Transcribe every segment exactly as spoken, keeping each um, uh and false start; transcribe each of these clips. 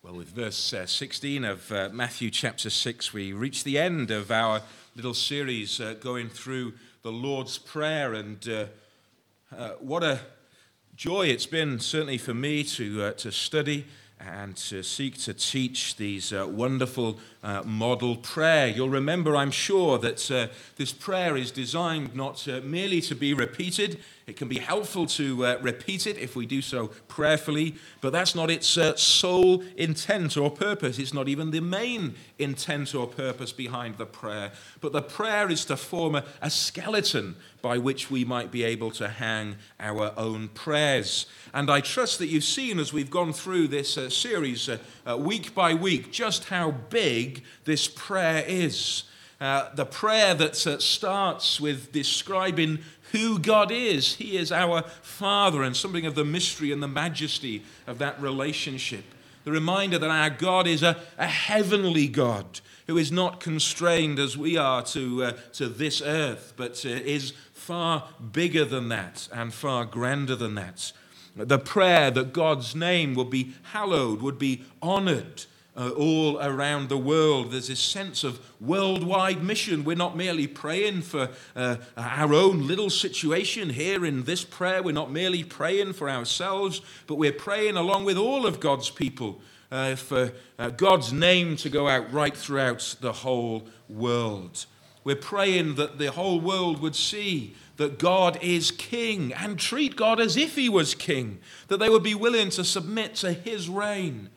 Well, with verse uh, sixteen of uh, Matthew chapter six, we reach the end of our little series uh, going through the Lord's Prayer. And uh, uh, what a joy it's been, certainly for me, to uh, to study and to seek to teach these uh, wonderful uh, model prayer. You'll remember, I'm sure, that uh, this prayer is designed not uh, merely to be repeated. It can be helpful to uh, repeat it if we do so prayerfully, but that's not its uh, sole intent or purpose. It's not even the main intent or purpose behind the prayer. But the prayer is to form a, a skeleton by which we might be able to hang our own prayers. And I trust that you've seen, as we've gone through this uh, series uh, uh, week by week, just how big this prayer is. Uh, the prayer that uh, starts with describing who God is. He is our Father, and something of the mystery and the majesty of that relationship. The reminder that our God is a, a heavenly God who is not constrained as we are to, uh, to this earth, but uh, is far bigger than that and far grander than that. The prayer that God's name would be hallowed, would be honored uh, all around the world. There's this sense of worldwide mission. We're not merely praying for uh, our own little situation here in this prayer. We're not merely praying for ourselves, but we're praying along with all of God's people uh, for uh, God's name to go out right throughout the whole world. We're praying that the whole world would see that God is king and treat God as if he was king, that they would be willing to submit to his reign.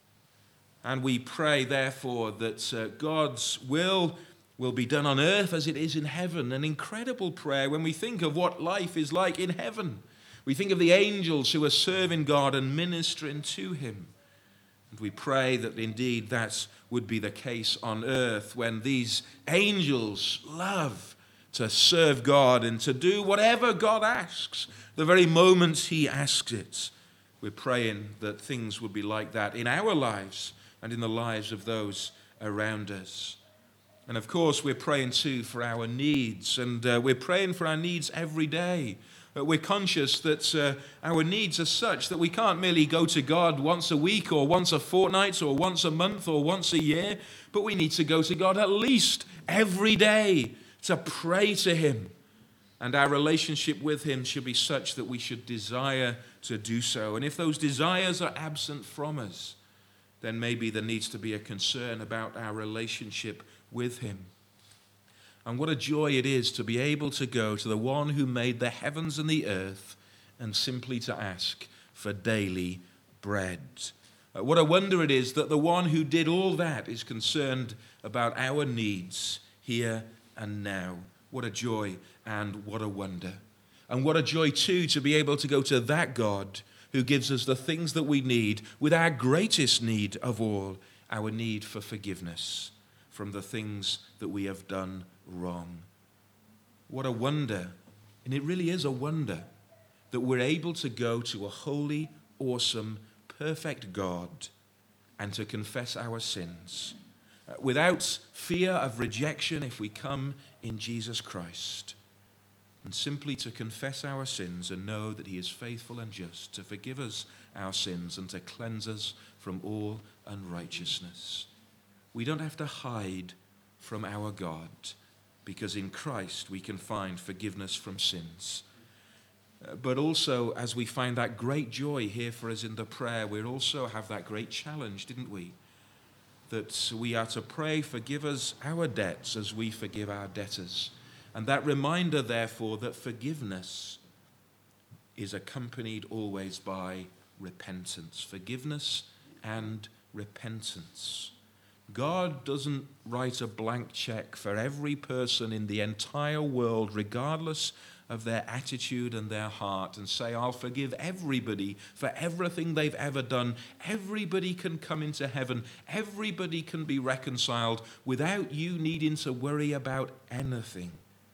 And we pray, therefore, that uh, God's will will be done on earth as it is in heaven. An incredible prayer when we think of what life is like in heaven. We think of the angels who are serving God and ministering to him. And we pray that indeed that would be the case on earth when these angels love to serve God and to do whatever God asks, the very moment he asks it. We're praying that things would be like that in our lives and in the lives of those around us. And of course, we're praying too for our needs, and uh, we're praying for our needs every day. But we're conscious that uh, our needs are such that we can't merely go to God once a week or once a fortnight or once a month or once a year, but we need to go to God at least every day to pray to him. And our relationship with him should be such that we should desire to do so. And if those desires are absent from us, then maybe there needs to be a concern about our relationship with him. And what a joy it is to be able to go to the one who made the heavens and the earth and simply to ask for daily bread. Uh, what a wonder it is that the one who did all that is concerned about our needs here and now. What a joy and what a wonder. And what a joy too to be able to go to that God who gives us the things that we need with our greatest need of all, our need for forgiveness from the things that we have done wrong. What a wonder, and it really is a wonder, that we're able to go to a holy, awesome, perfect God and to confess our sins uh, without fear of rejection if we come in Jesus Christ, and simply to confess our sins and know that he is faithful and just to forgive us our sins and to cleanse us from all unrighteousness. We don't have to hide from our God, because in Christ we can find forgiveness from sins. Uh, but also, as we find that great joy here for us in the prayer, we also have that great challenge, didn't we? That we are to pray, forgive us our debts as we forgive our debtors. And that reminder, therefore, that forgiveness is accompanied always by repentance. Forgiveness and repentance. God doesn't write a blank check for every person in the entire world, regardless of their attitude and their heart, and say, I'll forgive everybody for everything they've ever done. Everybody can come into heaven. Everybody can be reconciled without you needing to worry about anything.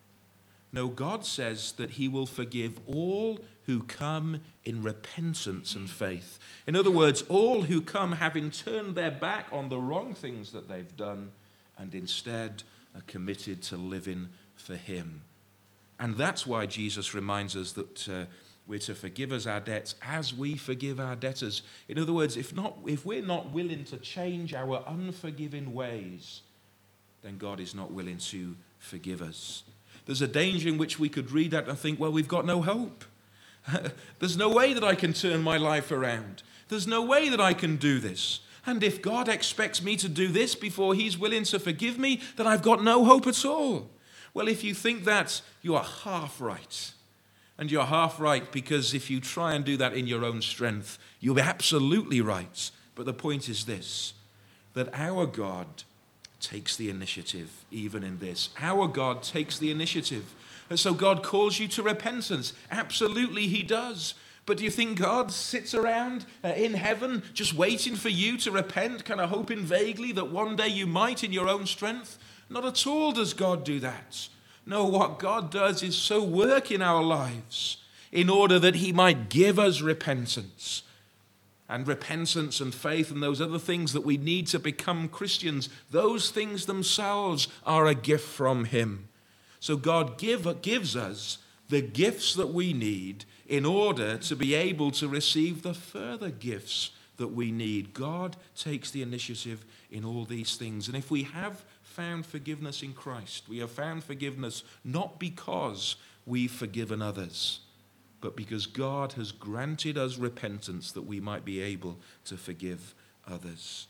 No, God says that he will forgive all who come in repentance and faith. In other words, all who come having turned their back on the wrong things that they've done and instead are committed to living for him. And that's why Jesus reminds us that uh, we're to forgive us our debts as we forgive our debtors. In other words, if not, if we're not willing to change our unforgiving ways, then God is not willing to forgive us. There's a danger in which we could read that and think, well, we've got no hope. There's no way that I can turn my life around. There's no way that I can do this. And if God expects me to do this before he's willing to forgive me, then I've got no hope at all. Well, if you think that, you are half right. And you're half right because if you try and do that in your own strength, you'll be absolutely right. But the point is this, that our God takes the initiative even in this. Our God takes the initiative. And so God calls you to repentance. Absolutely he does. But do you think God sits around uh, in heaven just waiting for you to repent, kind of hoping vaguely that one day you might in your own strength? Not at all does God do that. No, what God does is so work in our lives in order that he might give us repentance. And repentance and faith and those other things that we need to become Christians, those things themselves are a gift from him. So God give, gives us the gifts that we need in order to be able to receive the further gifts that we need. God takes the initiative in all these things. And if we have found forgiveness in Christ, we have found forgiveness not because we've forgiven others, but because God has granted us repentance that we might be able to forgive others.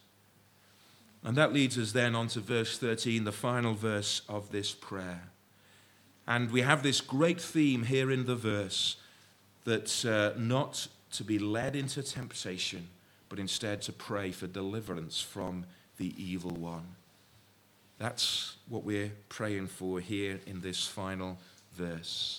And that leads us then on to verse thirteen, the final verse of this prayer. And we have this great theme here in the verse that uh, not to be led into temptation, but instead to pray for deliverance from the evil one. That's what we're praying for here in this final verse.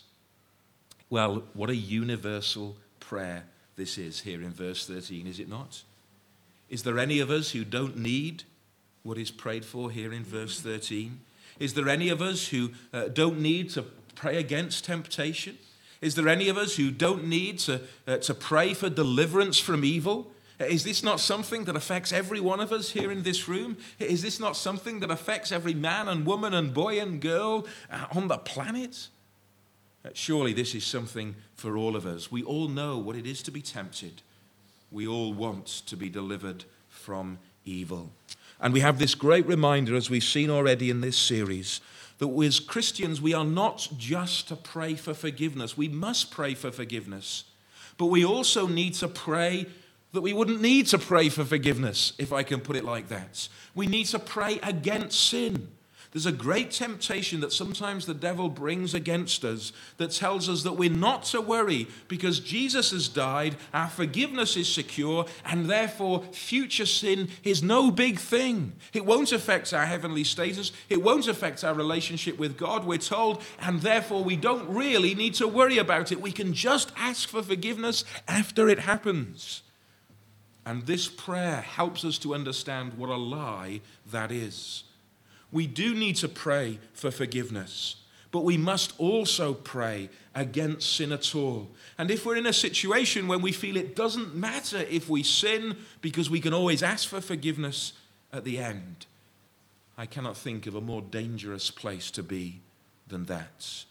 Well, what a universal prayer this is here in verse thirteen, is it not? Is there any of us who don't need what is prayed for here in verse thirteen? Is there any of us who uh, don't need to pray against temptation? Is there any of us who don't need to, uh, to pray for deliverance from evil? Is this not something that affects every one of us here in this room? Is this not something that affects every man and woman and boy and girl uh, on the planet? Uh, surely this is something for all of us. We all know what it is to be tempted. We all want to be delivered from evil. And we have this great reminder, as we've seen already in this series, that as Christians, we are not just to pray for forgiveness. We must pray for forgiveness. But we also need to pray that we wouldn't need to pray for forgiveness, if I can put it like that. We need to pray against sin. There's a great temptation that sometimes the devil brings against us that tells us that we're not to worry because Jesus has died, our forgiveness is secure, and therefore future sin is no big thing. It won't affect our heavenly status. It won't affect our relationship with God, we're told, and therefore we don't really need to worry about it. We can just ask for forgiveness after it happens. And this prayer helps us to understand what a lie that is. We do need to pray for forgiveness, but we must also pray against sin at all. And if we're in a situation when we feel it doesn't matter if we sin because we can always ask for forgiveness at the end, I cannot think of a more dangerous place to be than that.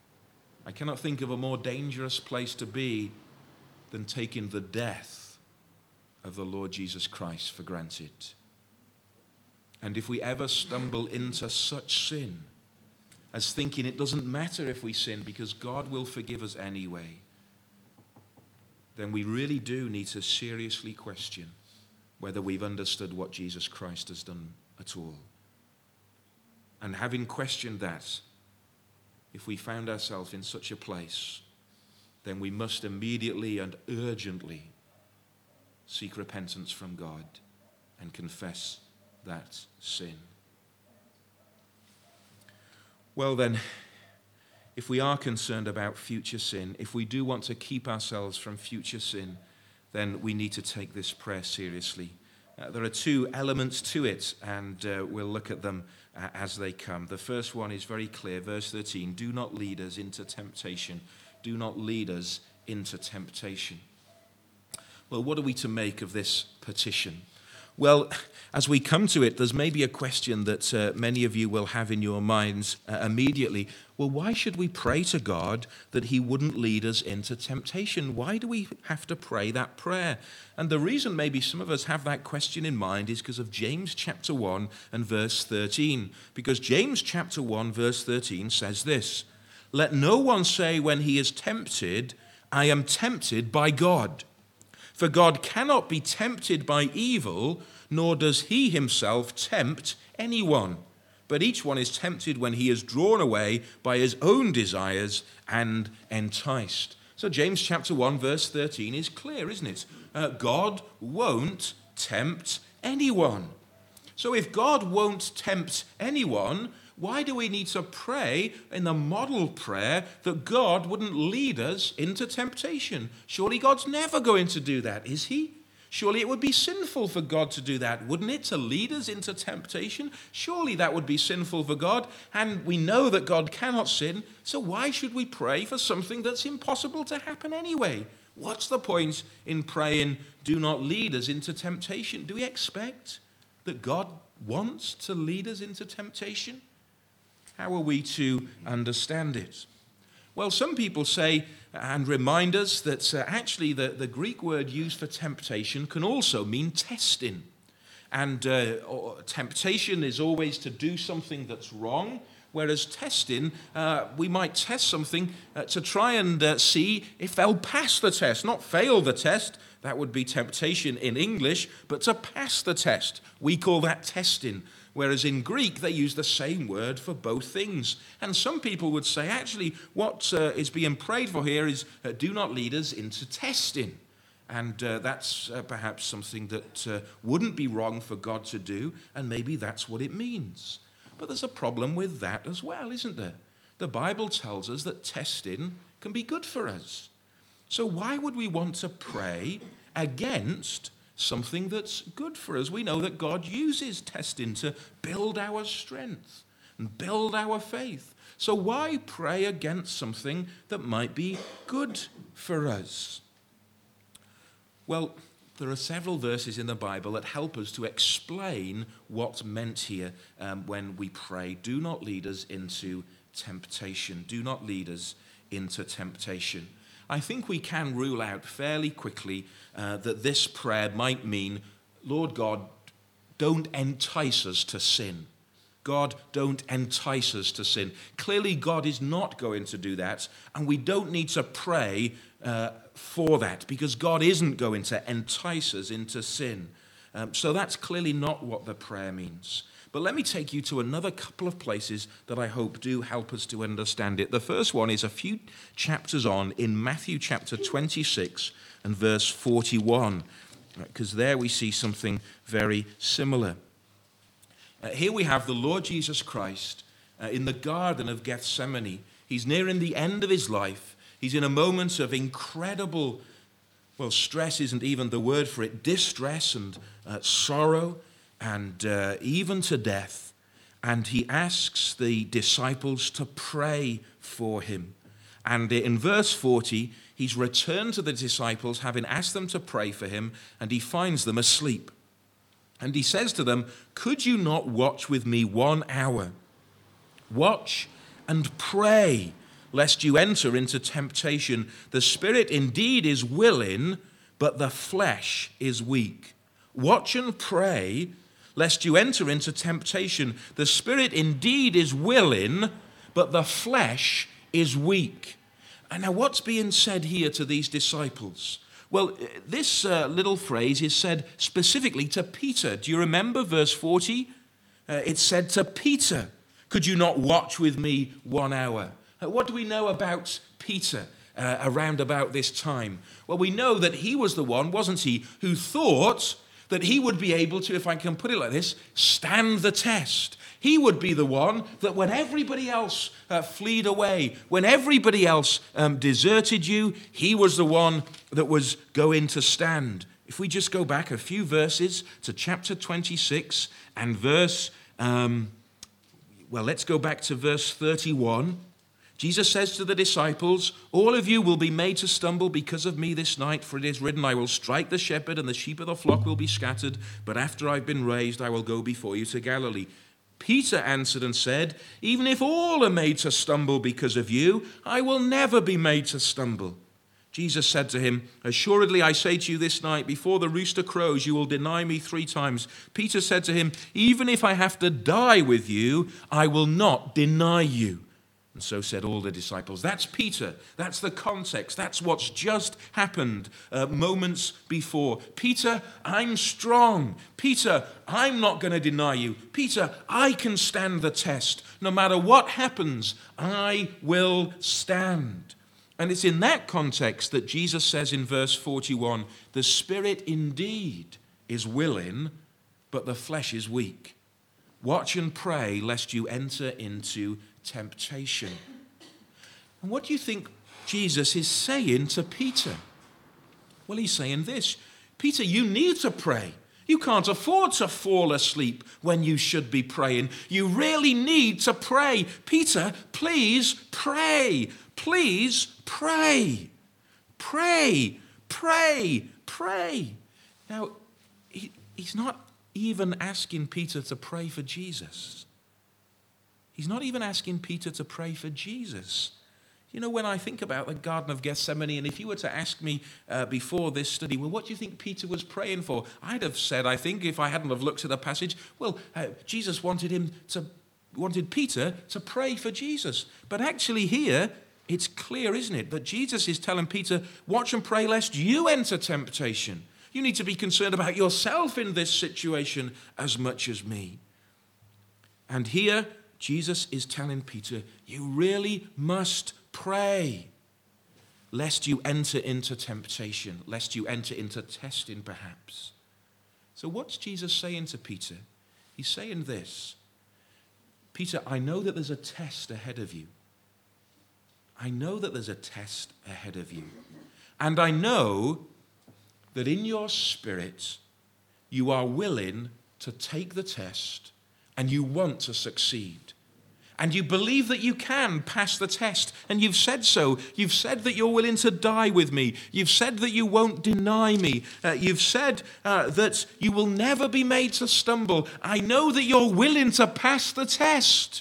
I cannot think of a more dangerous place to be than taking the death of the Lord Jesus Christ for granted. And if we ever stumble into such sin as thinking it doesn't matter if we sin because God will forgive us anyway, then we really do need to seriously question whether we've understood what Jesus Christ has done at all. And having questioned that, if we found ourselves in such a place, then we must immediately and urgently seek repentance from God and confess that sin. Well then, if we are concerned about future sin, if we do want to keep ourselves from future sin, then we need to take this prayer seriously. Uh, there are two elements to it, and uh, we'll look at them uh, as they come. The first one is very clear, verse thirteen, do not lead us into temptation. Do not lead us into temptation. Well, what are we to make of this petition? Well, As we come to it, there's maybe a question that uh, many of you will have in your minds uh, immediately. Well, why should we pray to God that he wouldn't lead us into temptation? Why do we have to pray that prayer? And the reason maybe some of us have that question in mind is because of James chapter one and verse thirteen. Because James chapter one verse thirteen says this, "Let no one say when he is tempted, I am tempted by God. For God cannot be tempted by evil, nor does he himself tempt anyone. But each one is tempted when he is drawn away by his own desires and enticed." So James chapter one verse thirteen is clear, isn't it? Uh, God won't tempt anyone. So if God won't tempt anyone, why do we need to pray in the model prayer that God wouldn't lead us into temptation? Surely God's never going to do that, is he? Surely it would be sinful for God to do that, wouldn't it? To lead us into temptation? Surely that would be sinful for God. And we know that God cannot sin, so why should we pray for something that's impossible to happen anyway? What's the point in praying, "Do not lead us into temptation"? Do we expect that God wants to lead us into temptation? How are we to understand it? Well, some people say and remind us that uh, actually the, the Greek word used for temptation can also mean testing. And uh, temptation is always to do something that's wrong, whereas testing, uh, we might test something uh, to try and uh, see if they'll pass the test, not fail the test. That would be temptation in English, but to pass the test. We call that testing. Whereas in Greek, they use the same word for both things. And some people would say, actually, what uh, is being prayed for here is uh, do not lead us into testing. And uh, that's uh, perhaps something that uh, wouldn't be wrong for God to do, and maybe that's what it means. But there's a problem with that as well, isn't there? The Bible tells us that testing can be good for us. So why would we want to pray against something that's good for us? We know that God uses testing to build our strength and build our faith. So why pray against something that might be good for us? Well, there are several verses in the Bible that help us to explain what's meant here um, when we pray, "Do not lead us into temptation." Do not lead us into temptation. I think we can rule out fairly quickly uh, that this prayer might mean, "Lord God, don't entice us to sin. God, don't entice us to sin." Clearly, God is not going to do that, and we don't need to pray uh, for that, because God isn't going to entice us into sin. Um, so that's clearly not what the prayer means. But let me take you to another couple of places that I hope do help us to understand it. The first one is a few chapters on in Matthew chapter twenty-six and verse forty-one, because there we see something very similar. Uh, here we have the Lord Jesus Christ uh, in the Garden of Gethsemane. He's nearing the end of his life. He's in a moment of incredible, well, stress isn't even the word for it, distress and uh, sorrow, and uh, even to death. And he asks the disciples to pray for him. And in verse forty, he's returned to the disciples, having asked them to pray for him, and he finds them asleep. And he says to them, "Could you not watch with me one hour? Watch and pray, lest you enter into temptation. The spirit indeed is willing, but the flesh is weak. Watch and pray, lest you enter into temptation. The spirit indeed is willing, but the flesh is weak." And now what's being said here to these disciples? Well, this uh, little phrase is said specifically to Peter. Do you remember verse forty? Uh, it's said to Peter, "Could you not watch with me one hour?" Uh, what do we know about Peter uh, around about this time? Well, we know that he was the one, wasn't he, who thought that he would be able to, if I can put it like this, stand the test. He would be the one that when everybody else uh, fled away, when everybody else um, deserted you, he was the one that was going to stand. If we just go back a few verses to chapter twenty-six and verse, um, well, let's go back to verse thirty-one. Jesus says to the disciples, all of you will be made to stumble because of me this night, for it is written, I will strike the shepherd and the sheep of the flock will be scattered, but after I've been raised, I will go before you to Galilee. Peter answered and said, even if all are made to stumble because of you, I will never be made to stumble. Jesus said to him, assuredly I say to you this night, before the rooster crows, you will deny me three times. Peter said to him, even if I have to die with you, I will not deny you. And so said all the disciples. That's Peter. That's the context. That's what's just happened uh, moments before. Peter, I'm strong. Peter, I'm not going to deny you. Peter, I can stand the test. No matter what happens, I will stand. And it's in that context that Jesus says in verse forty-one, the spirit indeed is willing, but the flesh is weak. Watch and pray lest you enter into temptation. And what do you think Jesus is saying to Peter? Well, he's saying this. Peter, you need to pray. You can't afford to fall asleep when you should be praying. You really need to pray. Peter, please pray. Please pray. Pray, pray, pray. Now, he, he's not even asking Peter to pray for Jesus. He's not even asking Peter to pray for Jesus. You know, when I think about the Garden of Gethsemane, and if you were to ask me uh, before this study, well, what do you think Peter was praying for? I'd have said, I think, if I hadn't have looked at the passage, well, uh, Jesus wanted him to, wanted Peter to pray for Jesus. But actually here, it's clear, isn't it, that Jesus is telling Peter, watch and pray lest you enter temptation. You need to be concerned about yourself in this situation as much as me. And here, Jesus is telling Peter, you really must pray lest you enter into temptation, lest you enter into testing perhaps. So what's Jesus saying to Peter? He's saying this, Peter, I know that there's a test ahead of you. I know that there's a test ahead of you. And I know that in your spirit, you are willing to take the test and you want to succeed. And you believe that you can pass the test. And you've said so. You've said that you're willing to die with me. You've said that you won't deny me. Uh, you've said uh, that you will never be made to stumble. I know that you're willing to pass the test.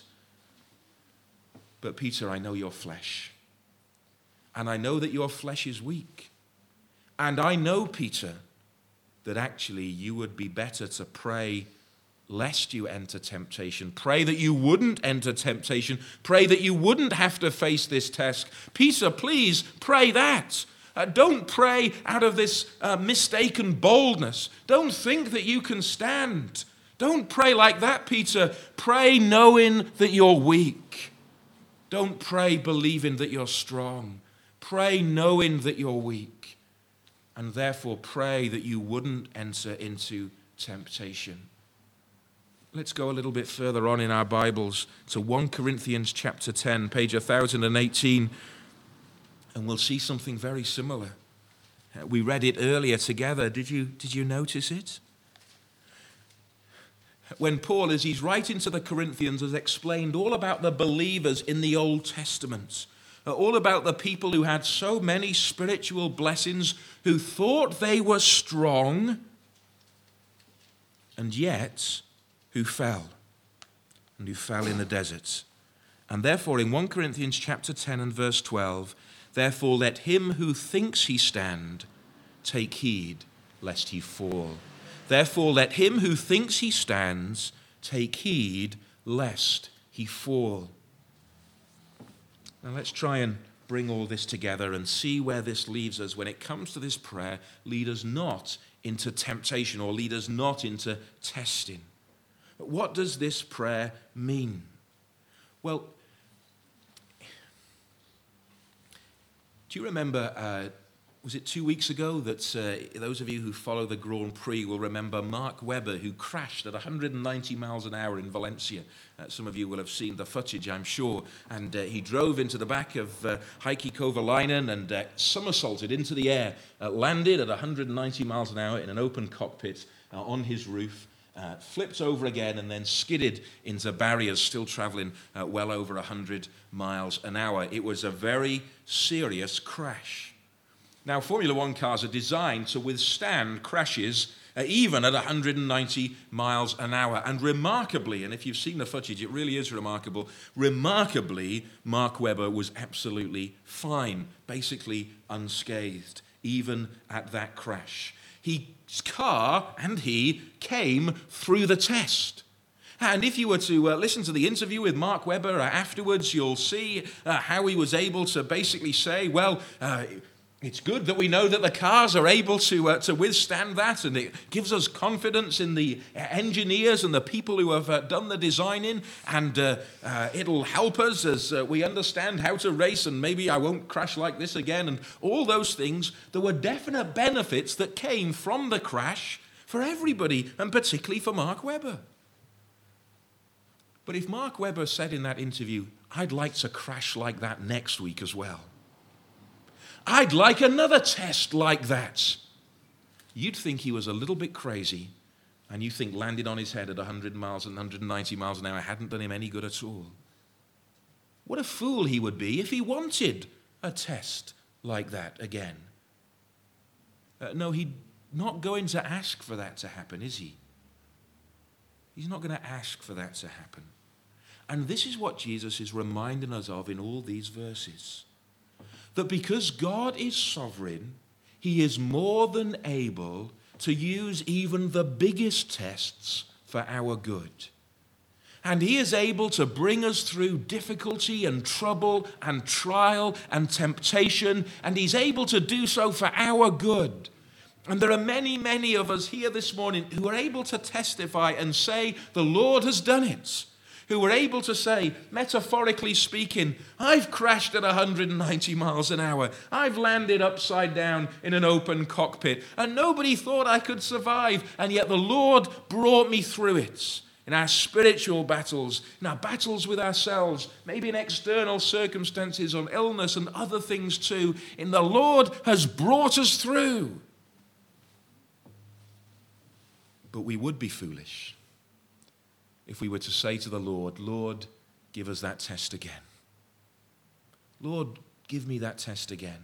But Peter, I know your flesh. And I know that your flesh is weak. And I know, Peter, that actually you would be better to pray lest you enter temptation. Pray that you wouldn't enter temptation. Pray that you wouldn't have to face this test. Peter, please pray that. Uh, don't pray out of this uh, mistaken boldness. Don't think that you can stand. Don't pray like that, Peter. Pray knowing that you're weak. Don't pray believing that you're strong. Pray knowing that you're weak. And therefore pray that you wouldn't enter into temptation. Let's go a little bit further on in our Bibles to First Corinthians chapter ten, page one thousand eighteen, and we'll see something very similar. We read it earlier together. Did you, did you notice it? When Paul, as he's writing to the Corinthians, has explained all about the believers in the Old Testament, all about the people who had so many spiritual blessings, who thought they were strong, and yet who fell, and who fell in the desert. And therefore, in First Corinthians chapter ten and verse twelve, therefore let him who thinks he stand take heed lest he fall. Therefore let him who thinks he stands take heed lest he fall. Now let's try and bring all this together and see where this leaves us when it comes to this prayer. Lead us not into temptation, or lead us not into testing. But what does this prayer mean? Well, do you remember, uh, was it two weeks ago that uh, those of you who follow the Grand Prix will remember Mark Webber, who crashed at one hundred ninety miles an hour in Valencia. Uh, some of you will have seen the footage, I'm sure. And uh, he drove into the back of uh, Heikki Kovalainen and uh, somersaulted into the air, uh, landed at one hundred ninety miles an hour in an open cockpit uh, on his roof. uh, flipped over again and then skidded into barriers, still traveling uh, well over one hundred miles an hour. It was a very serious crash. Now, Formula One cars are designed to withstand crashes uh, even at one hundred ninety miles an hour. And remarkably, and if you've seen the footage, it really is remarkable, remarkably, Mark Webber was absolutely fine, basically unscathed, even at that crash. His car and he came through the test. And if you were to uh, listen to the interview with Mark Webber uh, afterwards, you'll see uh, how he was able to basically say, well, uh, it's good that we know that the cars are able to uh, to withstand that, and it gives us confidence in the engineers and the people who have uh, done the designing, and uh, uh, it'll help us as uh, we understand how to race, and maybe I won't crash like this again, and all those things. There were definite benefits that came from the crash for everybody, and particularly for Mark Webber. But if Mark Webber said in that interview, I'd like to crash like that next week as well, I'd like another test like that, you'd think he was a little bit crazy, and you think landing on his head at one hundred miles and one hundred ninety miles an hour hadn't done him any good at all. What a fool he would be if he wanted a test like that again. Uh, no, he's not going to ask for that to happen, is he? He's not going to ask for that to happen. And this is what Jesus is reminding us of in all these verses. That because God is sovereign, he is more than able to use even the biggest tests for our good. And he is able to bring us through difficulty and trouble and trial and temptation, and he's able to do so for our good. And there are many, many of us here this morning who are able to testify and say, the Lord has done it. Who were able to say, metaphorically speaking, I've crashed at one hundred ninety miles an hour. I've landed upside down in an open cockpit, and nobody thought I could survive, and yet the Lord brought me through it. In our spiritual battles, in our battles with ourselves, maybe in external circumstances on illness and other things too, in the Lord has brought us through. But we would be foolish if we were to say to the Lord, Lord, give us that test again. Lord, give me that test again.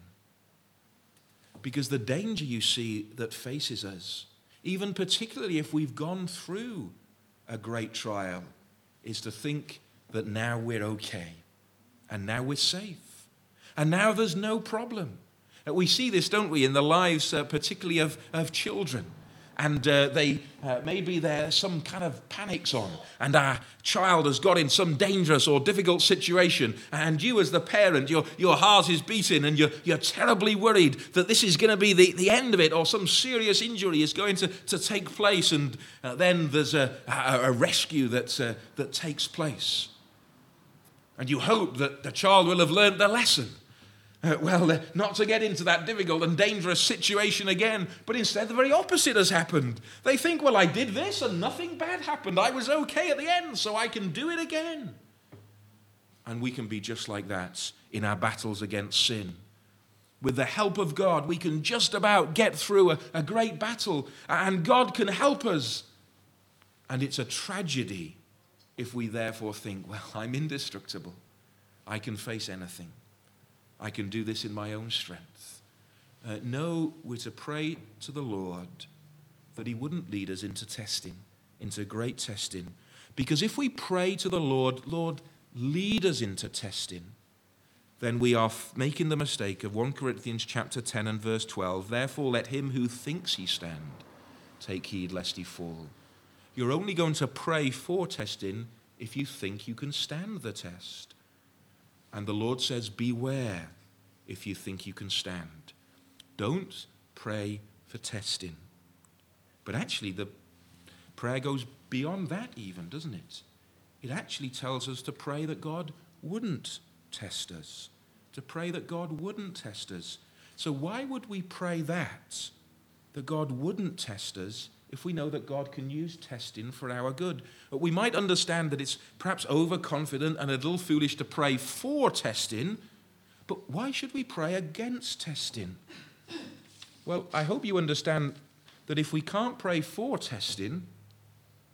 Because the danger you see that faces us, even particularly if we've gone through a great trial, is to think that now we're okay, and now we're safe, and now there's no problem. We see this, don't we, in the lives uh, particularly of, of children. And uh, they uh, maybe there's some kind of panics on, and our child has got in some dangerous or difficult situation, and you as the parent, your, your heart is beating, and you're, you're terribly worried that this is going to be the, the end of it, or some serious injury is going to, to take place, and uh, then there's a, a, a rescue that, uh, that takes place. And you hope that the child will have learned the lesson. Uh, well, uh, not to get into that difficult and dangerous situation again, but instead the very opposite has happened. They think, well, I did this and nothing bad happened. I was okay at the end, so I can do it again. And we can be just like that in our battles against sin. With the help of God, we can just about get through a, a great battle, and God can help us. And it's a tragedy if we therefore think, well, I'm indestructible. I can face anything. I can do this in my own strength. Uh, no, we're to pray to the Lord that he wouldn't lead us into testing, into great testing. Because if we pray to the Lord, Lord, lead us into testing, then we are f- making the mistake of First Corinthians chapter ten and verse twelve. Therefore, let him who thinks he stand take heed lest he fall. You're only going to pray for testing if you think you can stand the test. And the Lord says, beware if you think you can stand. Don't pray for testing. But actually, the prayer goes beyond that even, doesn't it? It actually tells us to pray that God wouldn't test us. To pray that God wouldn't test us. So why would we pray that? That God wouldn't test us if we know that God can use testing for our good. We might understand that it's perhaps overconfident and a little foolish to pray for testing, but why should we pray against testing? Well, I hope you understand that if we can't pray for testing,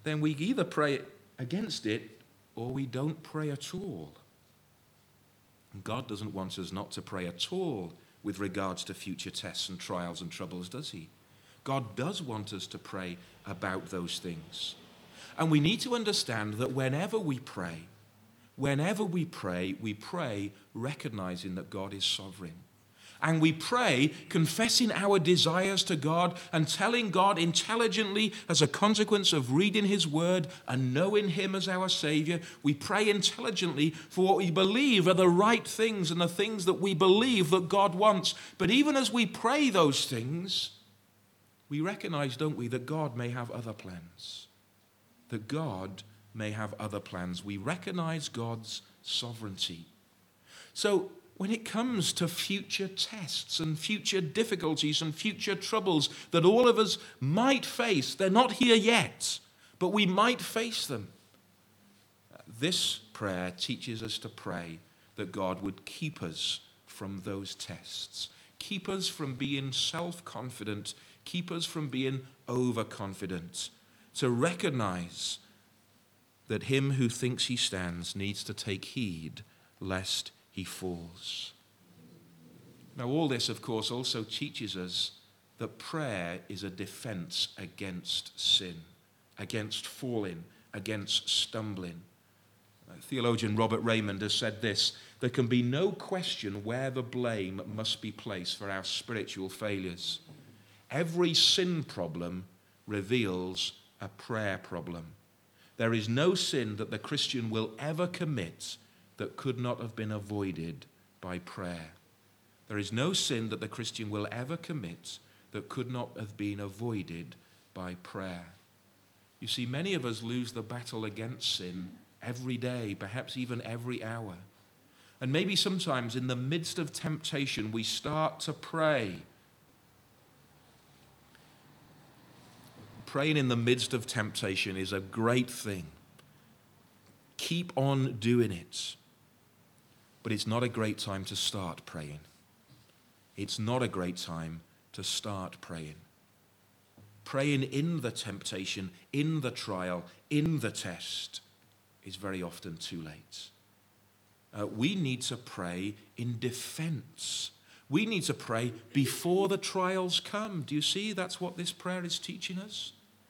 then we either pray against it or we don't pray at all. And God doesn't want us not to pray at all with regards to future tests and trials and troubles, does he? God does want us to pray about those things. And we need to understand that whenever we pray, whenever we pray, we pray recognizing that God is sovereign. And we pray confessing our desires to God and telling God intelligently, as a consequence of reading his word and knowing him as our Savior, we pray intelligently for what we believe are the right things and the things that we believe that God wants. But even as we pray those things, we recognize, don't we, that God may have other plans. That God may have other plans. We recognize God's sovereignty. So when it comes to future tests and future difficulties and future troubles that all of us might face, they're not here yet, but we might face them. This prayer teaches us to pray that God would keep us from those tests, keep us from being self-confident, keep us from being overconfident, to recognize that him who thinks he stands needs to take heed lest he falls. Now, all this, of course, also teaches us that prayer is a defense against sin, against falling, against stumbling. Uh, theologian Robert Raymond has said this: there can be no question where the blame must be placed for our spiritual failures. Every sin problem reveals a prayer problem. There is no sin that the Christian will ever commit that could not have been avoided by prayer. There is no sin that the Christian will ever commit that could not have been avoided by prayer. You see, many of us lose the battle against sin every day, perhaps even every hour. And maybe sometimes in the midst of temptation, we start to pray. Praying in the midst of temptation is a great thing. Keep on doing it. But it's not a great time to start praying. It's not a great time to start praying. Praying in the temptation, in the trial, in the test is very often too late. Uh, we need to pray in defense. We need to pray before the trials come. Do you see? That's what this prayer is teaching us.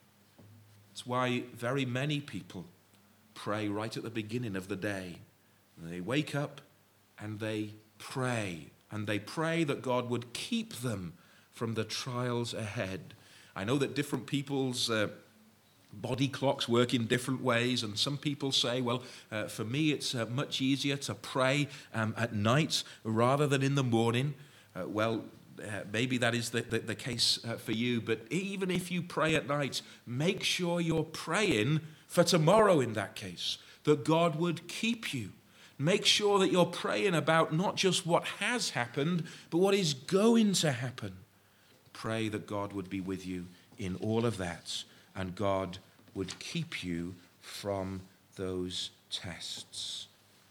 It's why very many people pray right at the beginning of the day. They wake up and they pray. And they pray that God would keep them from the trials ahead. I know that different people's uh, body clocks work in different ways. And some people say, well, uh, for me it's uh, much easier to pray um, at night rather than in the morning. Uh, well, Uh, maybe that is the, the, the case uh, for you, but even if you pray at night, make sure you're praying for tomorrow in that case, that God would keep you. Make sure that you're praying about not just what has happened, but what is going to happen. Pray that God would be with you in all of that, and God would keep you from those tests.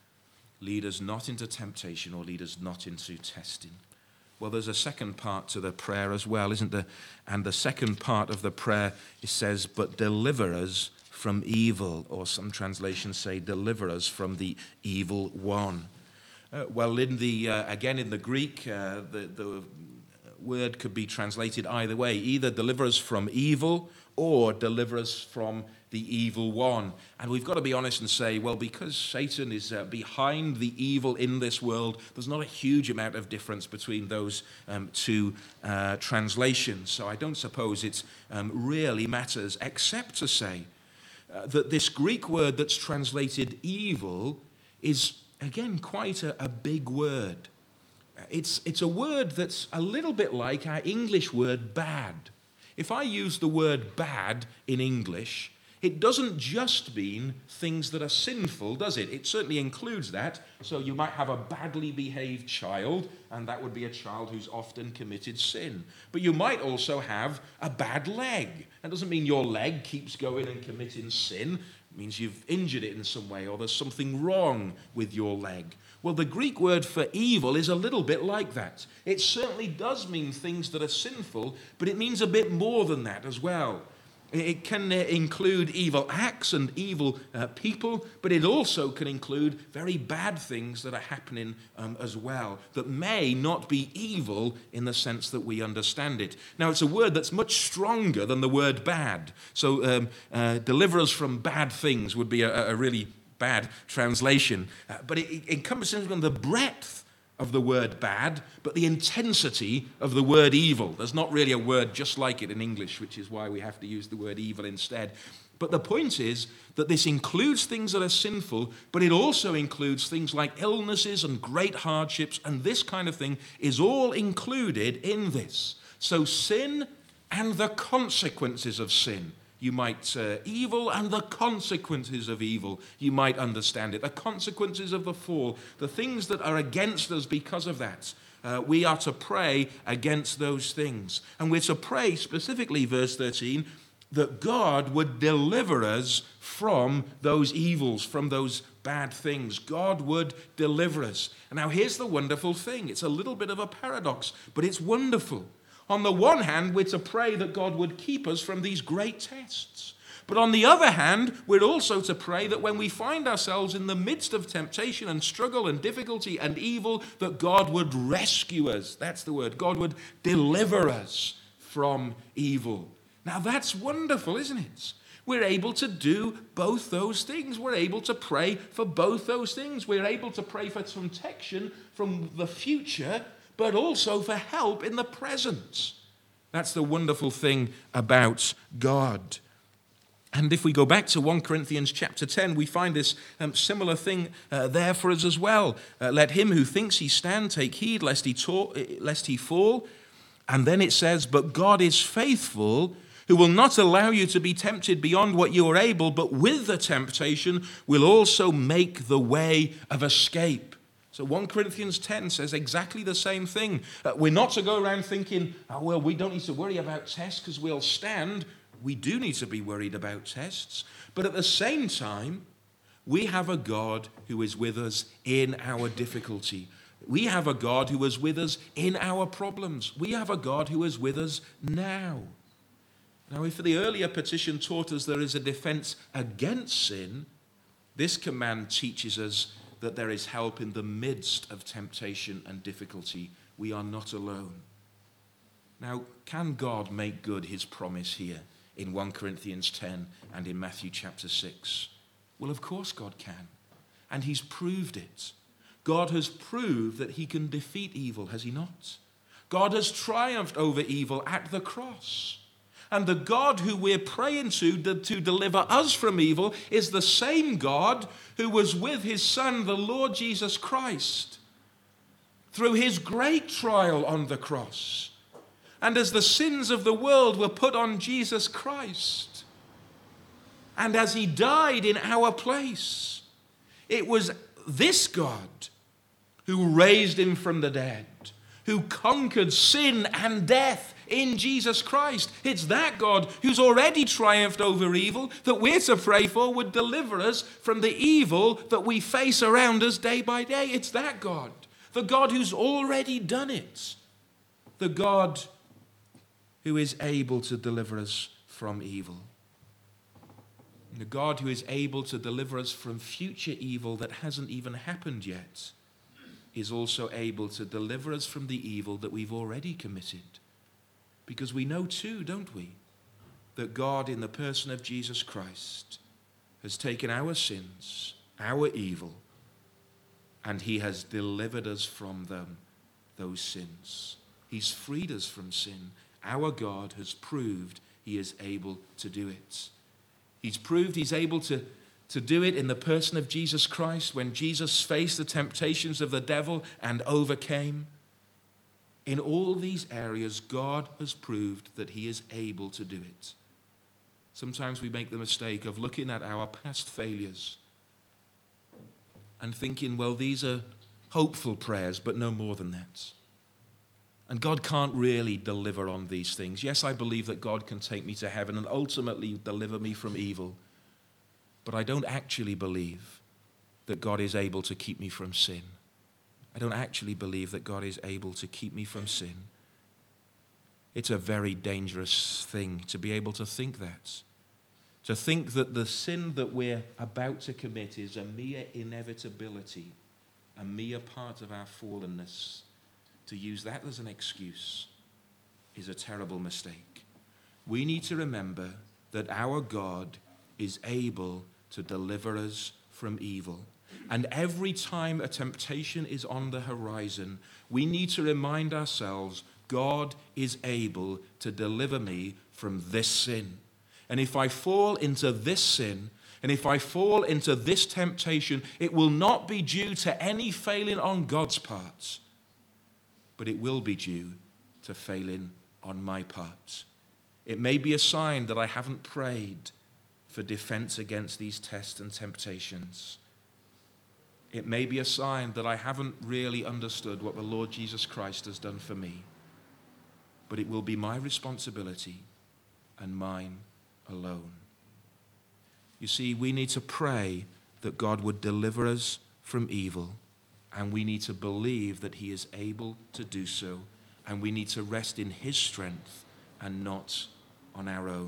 Lead us not into temptation, or lead us not into testing. Well, there's a second part to the prayer as well, isn't there? And the second part of the prayer, it says, but deliver us from evil, or some translations say, deliver us from the evil one. Uh, well, in the uh, again, in the Greek, uh, the, the word could be translated either way, either deliver us from evil or deliver us from the evil one. And we've got to be honest and say, well, because Satan is uh, behind the evil in this world, there's not a huge amount of difference between those um, two uh, translations. So I don't suppose it um, really matters, except to say uh, that this Greek word that's translated evil is, again, quite a, a big word. It's, it's a word that's a little bit like our English word bad. If I use the word bad in English, it doesn't just mean things that are sinful, does it? It certainly includes that. So you might have a badly behaved child, and that would be a child who's often committed sin. But you might also have a bad leg. That doesn't mean your leg keeps going and committing sin. It means you've injured it in some way, or there's something wrong with your leg. Well, the Greek word for evil is a little bit like that. It certainly does mean things that are sinful, but it means a bit more than that as well. It can uh, include evil acts and evil uh, people, but it also can include very bad things that are happening um, as well, that may not be evil in the sense that we understand it. Now, it's a word that's much stronger than the word bad. So um, uh, deliver us from bad things would be a, a really bad translation. Uh, but it, it encompasses the breadth of the word bad, but the intensity of the word evil. There's not really a word just like it in English, which is why we have to use the word evil instead. But the point is that this includes things that are sinful, but it also includes things like illnesses and great hardships, and this kind of thing is all included in this. So sin and the consequences of sin. You might, uh, evil and the consequences of evil, you might understand it. The consequences of the fall, the things that are against us because of that. Uh, we are to pray against those things. And we're to pray specifically, verse thirteen, that God would deliver us from those evils, from those bad things. God would deliver us. And now here's the wonderful thing. It's a little bit of a paradox, but it's wonderful. On the one hand, we're to pray that God would keep us from these great tests. But on the other hand, we're also to pray that when we find ourselves in the midst of temptation and struggle and difficulty and evil, that God would rescue us. That's the word. God would deliver us from evil. Now that's wonderful, isn't it? We're able to do both those things. We're able to pray for both those things. We're able to pray for protection from the future, but also for help in the present. That's the wonderful thing about God. And if we go back to First Corinthians chapter ten, we find this um, similar thing uh, there for us as well. Uh, Let him who thinks he stand take heed lest he, ta- lest he fall. And then it says, but God is faithful, who will not allow you to be tempted beyond what you are able, but with the temptation will also make the way of escape. So First Corinthians ten says exactly the same thing. Uh, we're not to go around thinking, oh, well, we don't need to worry about tests because we'll stand. We do need to be worried about tests. But at the same time, we have a God who is with us in our difficulty. We have a God who is with us in our problems. We have a God who is with us now. Now, if the earlier petition taught us there is a defense against sin, this command teaches us that there is help in the midst of temptation and difficulty. We are not alone. Now, can God make good his promise here in First Corinthians ten and in Matthew chapter six? Well, of course God can. And he's proved it. God has proved that he can defeat evil, has he not? God has triumphed over evil at the cross. And the God who we're praying to, to deliver us from evil is the same God who was with his Son, the Lord Jesus Christ, through his great trial on the cross. And as the sins of the world were put on Jesus Christ, and as he died in our place, it was this God who raised him from the dead, who conquered sin and death in Jesus Christ. It's that God who's already triumphed over evil that we're to pray for would deliver us from the evil that we face around us day by day. It's that God, the God who's already done it, the God who is able to deliver us from evil. And the God who is able to deliver us from future evil that hasn't even happened yet is also able to deliver us from the evil that we've already committed. Because we know too, don't we, that God in the person of Jesus Christ has taken our sins, our evil, and he has delivered us from them, those sins. He's freed us from sin. Our God has proved he is able to do it. He's proved he's able to, to do it in the person of Jesus Christ when Jesus faced the temptations of the devil and overcame. In all these areas, God has proved that he is able to do it. Sometimes we make the mistake of looking at our past failures and thinking, well, these are hopeful prayers, but no more than that. And God can't really deliver on these things. Yes, I believe that God can take me to heaven and ultimately deliver me from evil. But I don't actually believe that God is able to keep me from sin. I don't actually believe that God is able to keep me from sin. It's a very dangerous thing to be able to think that. To think that the sin that we're about to commit is a mere inevitability, a mere part of our fallenness. To use that as an excuse is a terrible mistake. We need to remember that our God is able to deliver us from evil. And every time a temptation is on the horizon, we need to remind ourselves, God is able to deliver me from this sin. And if I fall into this sin, and if I fall into this temptation, it will not be due to any failing on God's part, but it will be due to failing on my part. It may be a sign that I haven't prayed for defense against these tests and temptations. It may be a sign that I haven't really understood what the Lord Jesus Christ has done for me. But it will be my responsibility and mine alone. You see, we need to pray that God would deliver us from evil, and we need to believe that he is able to do so, and we need to rest in his strength and not on our own.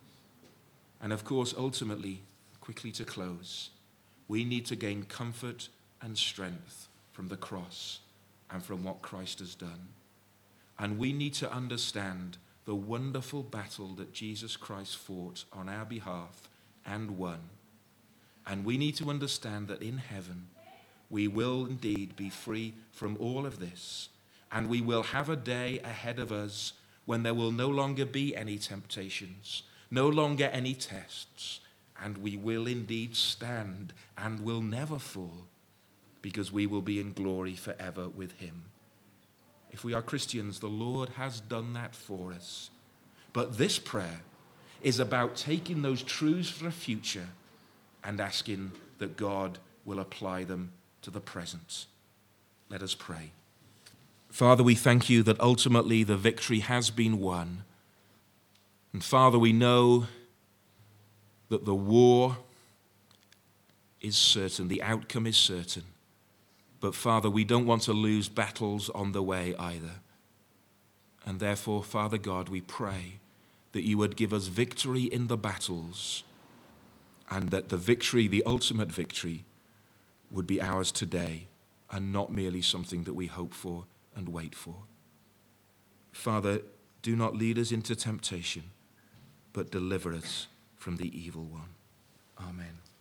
And of course, ultimately, quickly to close, we need to gain comfort and strength from the cross and from what Christ has done. And we need to understand the wonderful battle that Jesus Christ fought on our behalf and won. And we need to understand that in heaven, we will indeed be free from all of this. And we will have a day ahead of us when there will no longer be any temptations, no longer any tests. And we will indeed stand and will never fall, because we will be in glory forever with him. If we are Christians, the Lord has done that for us. But this prayer is about taking those truths for the future and asking that God will apply them to the present. Let us pray. Father, we thank you that ultimately the victory has been won. And Father, we know that the war is certain, the outcome is certain. But Father, we don't want to lose battles on the way either. And therefore, Father God, we pray that you would give us victory in the battles, and that the victory, the ultimate victory, would be ours today and not merely something that we hope for and wait for. Father, do not lead us into temptation, but deliver us from the evil one. Amen.